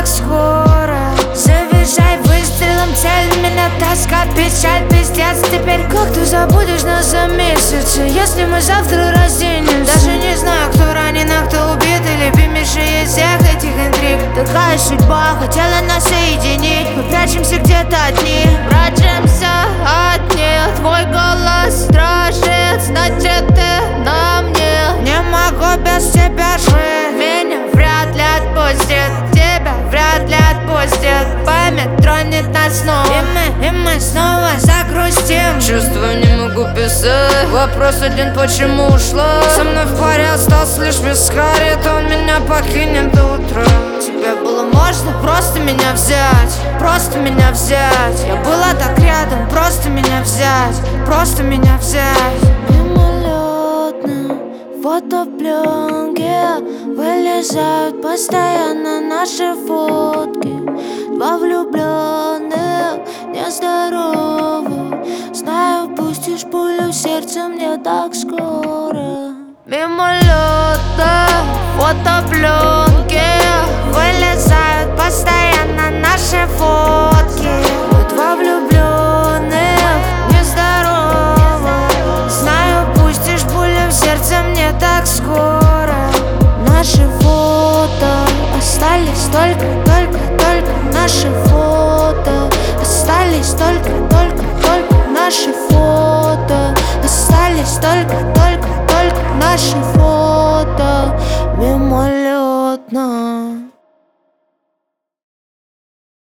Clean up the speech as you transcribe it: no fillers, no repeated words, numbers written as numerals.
так скоро. Завершай выстрелом цель, меня тоска, печаль, пиздец. Теперь как ты забудешь нас за месяц, если мы завтра разденемся? Даже не знаю, кто ранен, а кто убит, и любимейший из всех этих интриг. Такая судьба хотела нас соединить, мы прячемся где-то одни. Прячемся одни, твой голос страшит, значит ты на мне. Не могу без тебя жить, меня вряд ли отпустит, тебя вряд ли отпустит. Память тронет нас снова, и мы снова загрустим. Чувства не могу писать, вопрос один, почему ушла? Со мной в паре остался лишь Вискарет, он меня покинет до утра. Тебе было можно просто меня взять, просто меня взять. Я была так рядом, просто меня взять, просто меня взять. Мимолетно фотопленки вылезают постоянно наши фотки. Два влюбленных, нездоровых. Знаю, пустишь пулю в сердце мне так скоро. Мимолетно фотопленки вылезают постоянно наши фотки. Два влюбленных, нездоровых. Знаю, пустишь пулю в сердце мне так скоро. Наши фото остались только наши фото. Остались только наши фото. Остались только наши фото. Мимо